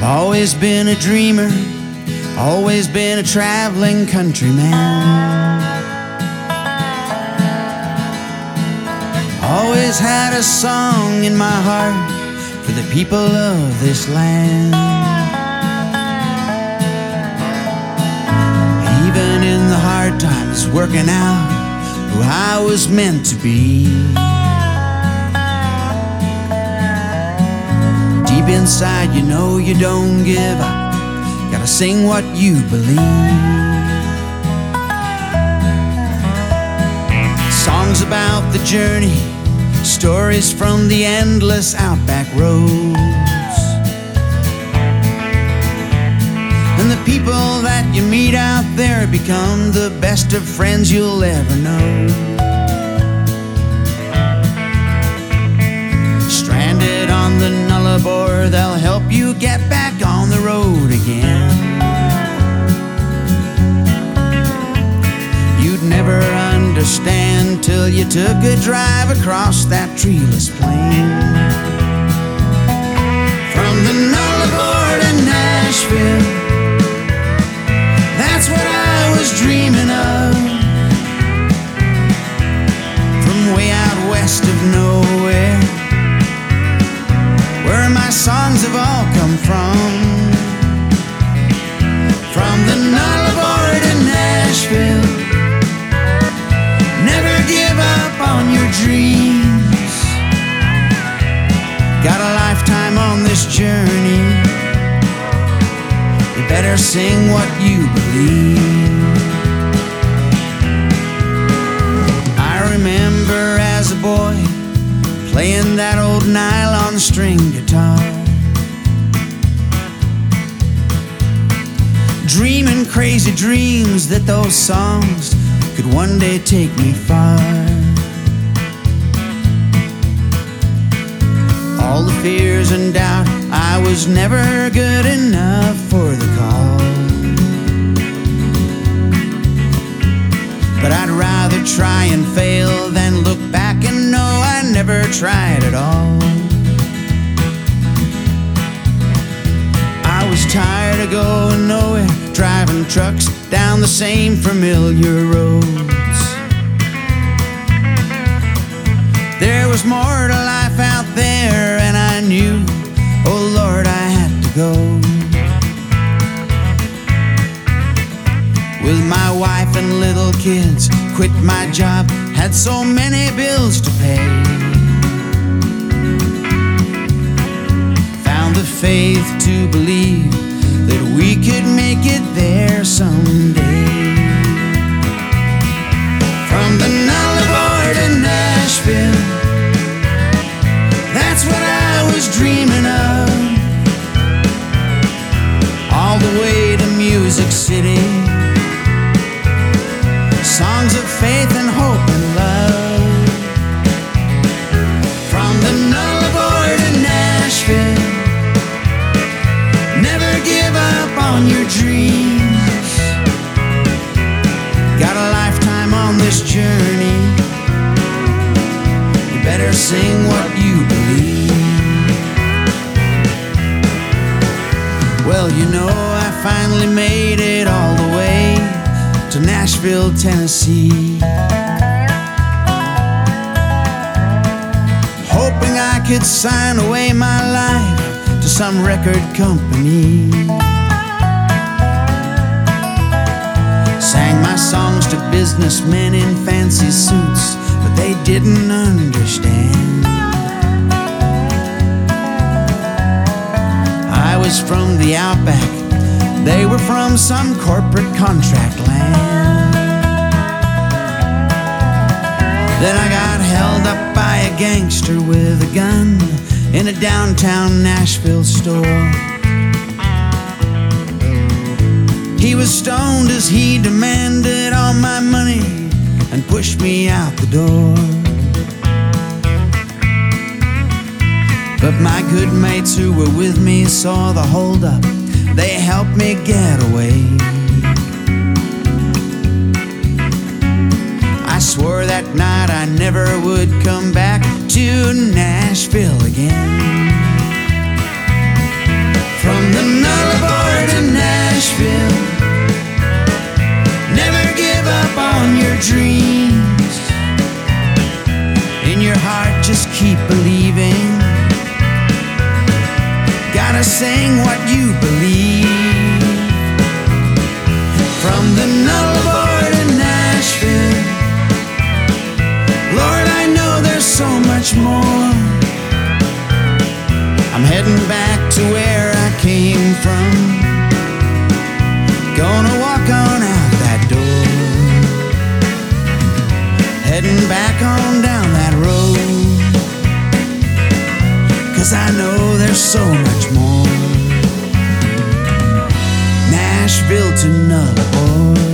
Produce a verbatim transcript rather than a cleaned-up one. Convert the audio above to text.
Always been a dreamer, always been a traveling countryman. Always had a song in my heart for the people of this land. Even in the hard times, working out who I was meant to be. Deep inside, you know you don't give up. Gotta sing what you believe. Songs about the journey, stories from the endless outback roads, and the people that you meet out there become the best of friends you'll ever know. Stranded on the Nullarbor, they'll help you get back on the road again. You'd never understand till you took a drive across that treeless plain. From the Nullarbor to Nashville, that's what I was dreaming of. From way out west of nowhere, where my songs have all come from. From the Nullarbor to Nashville, never give up on your dreams. Got a lifetime on this journey, you better sing what you believe. I remember as a boy playing that old nylon string guitar, dreaming crazy dreams that those songs could one day take me far. All the fears and doubt, I was never good enough for the call. But I'd rather try and fail than look back and know I never tried at all. I was tired of going nowhere, driving trucks down the same familiar roads. There was more to life out there, and I knew, oh Lord, I had to go. With my wife and little kids, quit my job, had so many bills to pay. Found the faith to believe that we could make it there someday. From the Nullarbor to Nashville, that's what I was dreaming of. All the way to Music City, songs of faith and hope and love. From the Nullarbor to Nashville, never give up on your dreams. Got a lifetime on this journey, you better sing what you believe. Well, you know, I finally made it all the way to Nashville, Tennessee, hoping I could sign away my life to some record company. Sang my songs to businessmen in fancy suits, but they didn't understand. I was from the outback, they were from some corporate contract land. Then I got held up by a gangster with a gun in a downtown Nashville store. He was stoned as he demanded all my money and pushed me out the door. But my good mates who were with me saw the holdup, they helped me get away. I swore that night I never would come back to Nashville again. From the Nullarbor to Nashville, never give up on your dreams. In your heart, just keep believing. Gotta sing what you believe. From the Nullarbor to Nashville, Lord, I know there's so much more. I'm heading back to where I came from. Gonna walk on out that door, heading back on down that road, 'cause I know there's so much more. Nashville to Nullarbor.